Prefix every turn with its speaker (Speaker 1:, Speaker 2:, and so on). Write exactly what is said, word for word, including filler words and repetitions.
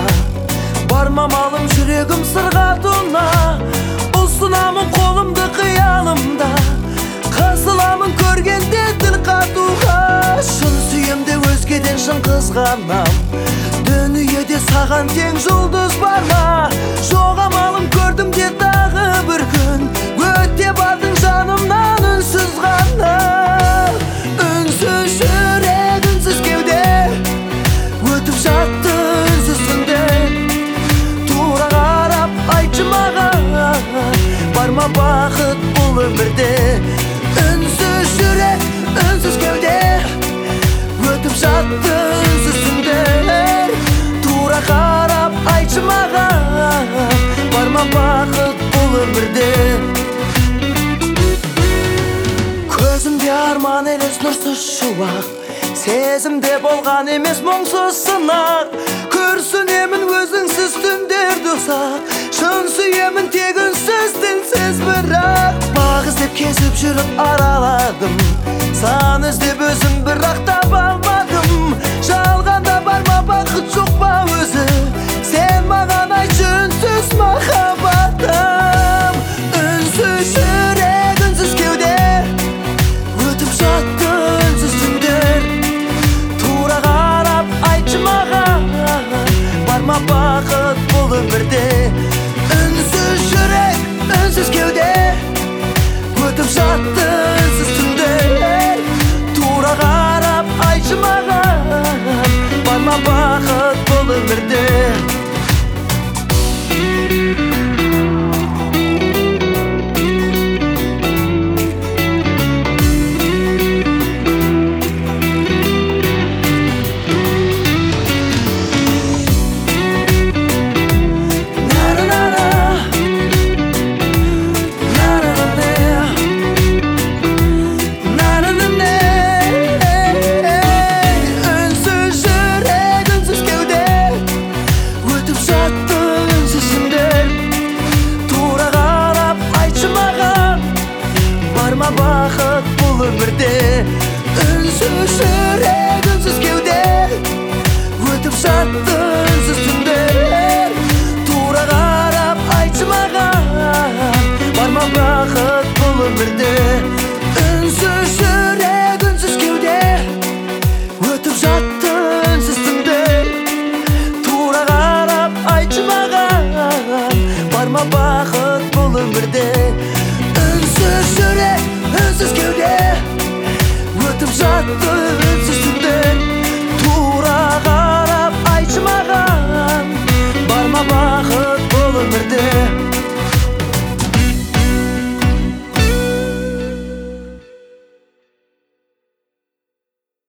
Speaker 1: Бармамалым жүрегім сырға тона, ұсынамын қолымды қиялымда, қысыламын көргенде тіл қатуға. Шын сүйемде өзгеден шын қызғанам, дүниеде саған тең жұлдыз бар ма? Жоқ амалым көрдім де тағы бір күн, өте бардың жанымнан үнсіз ғана. Үнсіз жүрек, үнсіз кеуде, өтіп жатты үнсіз түндер. Тура қарап айтшы маған, бар ма бақыт бұл өмірде? Үнсіз жүрек, үнсіз кеуде, өтіп жатты үнсіз түндер. Тура қарап айтшы маған, бар ма бақыт бұл өмірде? Көзімде арман елес нұрсыз шуақ, сезімде болған емес мұңсыз сынақ. Күрсінемін өзіңсіз түндерді ұзақ, шын сүйемін тек үнсіз дінсіз бірақ. Бақ іздеп кезіп жүріп араладым, сан іздеп өзім бірақ таба алмадым. Жалғанда бар ма бақыт, жоқ па өзі? Сен маған айтшы үнсіз махаббатым. Үнсіз жүрек, үнсіз кеуде, өтіп жатты үнсіз түндер. Тура қарап айтшы маған, бар ма бақыт бұл өмірде? Үнсіз жүрек, үнсіз кеуде, өтіп жатты үнсіз түндер. Тура қарап айтшы маған, бар ма бақыт бұл өмірде? Бақыт бұл өмірде? Үнсіз жүрек, үнсіз кеуде, өтіп жатты үнсіз түндер. Тура қарап айтшы маған, бар ма бақыт бұл өмірде? Үнсіз жүрек, үнсіз кеуде, өтіп жатты үнсіз түндер. Тура қарап айтшы маған, бар ма бақыт бұл өмірде? Үнсіз жүрек, үнсіз кеуде, өтіп жатты үнсіз түндер.